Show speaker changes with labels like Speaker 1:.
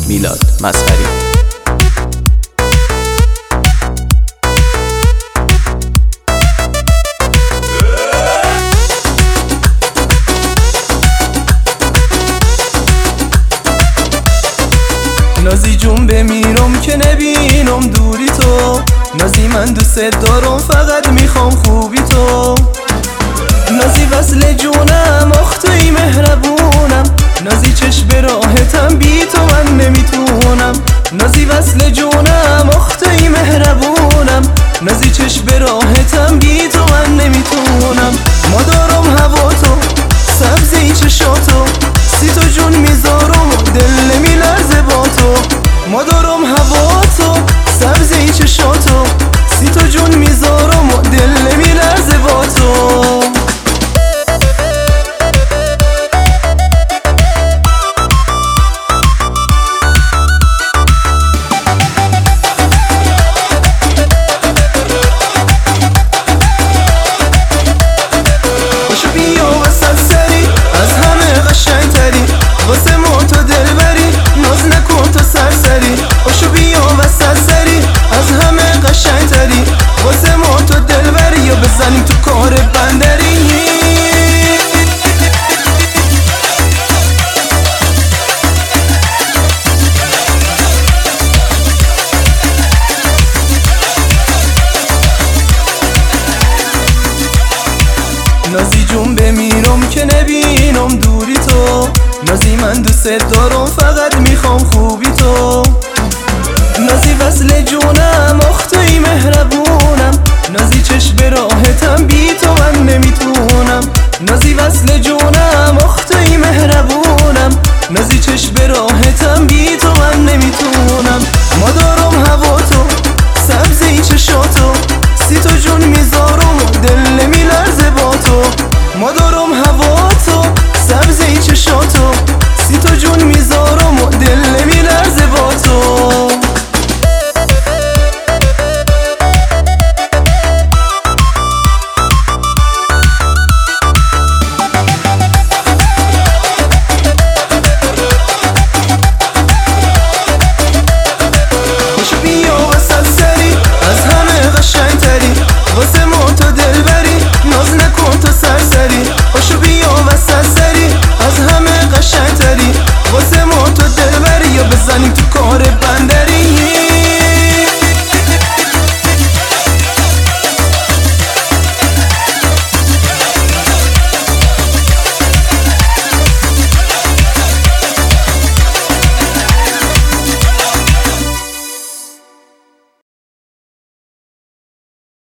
Speaker 1: میلاد مسخری.
Speaker 2: نازی جون بمیرم که نبینم دوری تو، نازی من دوست دارم فقط میخوام خوبی تو. نازی وصل جونم اختوی مهربونم، نازی چشم راحتم بی تو من نمیتونم. نازی وصل جونم اختوی مهربونم، نازی چشم راحتم بی تو من نمیتونم. ما دارم هوا تو سبزی چشاتو، سی تو جون میذارم و دل نمیلرزه با تو. ما دارم هوا تو سبزی چشاتو، سی تو جون میذارم و دل نمیلرزه با تو. واسه ما تو دل بری، ناز نکن تو سرسری. باشو بیا وسط سری، از همه قشنگ تری. واسه ما تو دل بری یا بزنیم تو کار بندری. نازی جون بمیرم که نبینم دوری تو، نازی من دوست دارم فقط میخوام خوبی تو. نازی وصل جونم اختوی مهربونم، نازی چشم راحتم بی تو من نمیتونم. نازی وصل جونم اختوی مهربونم، نازی چشم راحتم بی